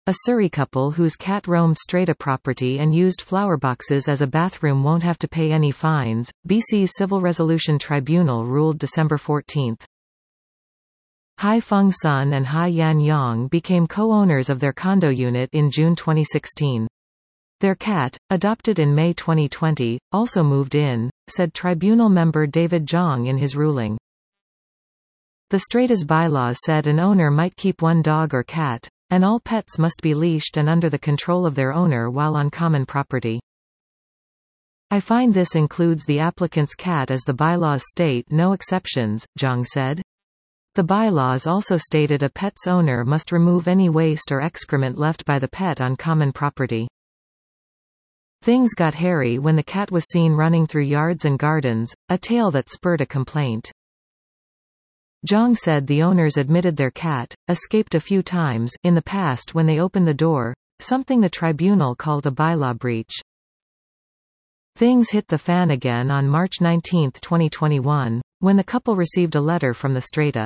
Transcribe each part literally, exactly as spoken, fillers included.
A Surrey couple whose cat roamed strata property and used flower boxes as a bathroom won't have to pay any fines, B C's Civil Resolution Tribunal ruled December fourteenth. Hai Feng Sun and Hai Yan Yang became co-owners of their condo unit in June twenty sixteen. Their cat, adopted in May twenty twenty, also moved in, said tribunal member David Zhang in his ruling. The Strata's bylaws said an owner might keep one dog or cat, and all pets must be leashed and under the control of their owner while on common property. I find this includes the applicant's cat as the bylaws state no exceptions, Zhang said. The bylaws also stated a pet's owner must remove any waste or excrement left by the pet on common property. Things got hairy when the cat was seen running through yards and gardens, a tale that spurred a complaint. Zhang said the owners admitted their cat escaped a few times in the past when they opened the door, something the tribunal called a bylaw breach. Things hit the fan again on March nineteenth twenty twenty-one, when the couple received a letter from the Strata.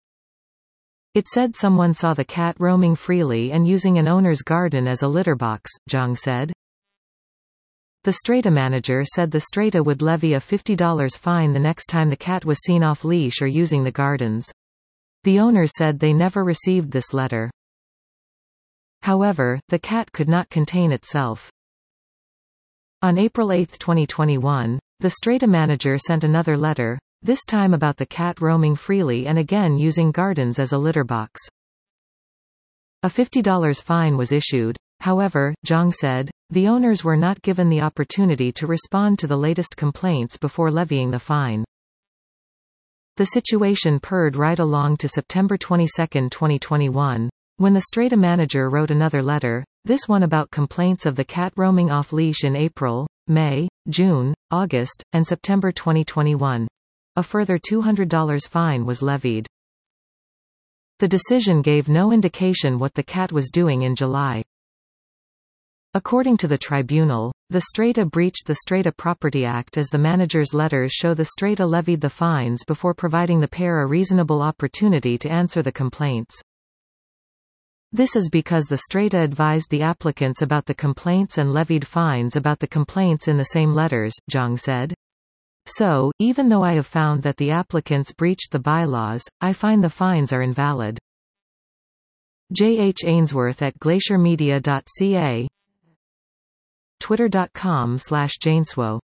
It said someone saw the cat roaming freely and using an owner's garden as a litter box, Zhang said. The Strata manager said the Strata would levy a fifty dollar fine the next time the cat was seen off-leash or using the gardens. The owners said they never received this letter. However, the cat could not contain itself. On April eighth twenty twenty-one, the Strata manager sent another letter, this time about the cat roaming freely and again using gardens as a litter box. A fifty dollar fine was issued. However, Zhang said, the owners were not given the opportunity to respond to the latest complaints before levying the fine. The situation purred right along to September twenty-second twenty twenty-one, when the Strata manager wrote another letter, this one about complaints of the cat roaming off-leash in April, May, June, August, and September twenty twenty-one. A further two hundred dollar fine was levied. The decision gave no indication what the cat was doing in July. According to the tribunal, the Strata breached the Strata Property Act as the manager's letters show the Strata levied the fines before providing the pair a reasonable opportunity to answer the complaints. This is because the Strata advised the applicants about the complaints and levied fines about the complaints in the same letters, Zhang said. So, even though I have found that the applicants breached the bylaws, I find the fines are invalid. J H Ainsworth at glacier media dot c a Twitter dot com slash Janeswo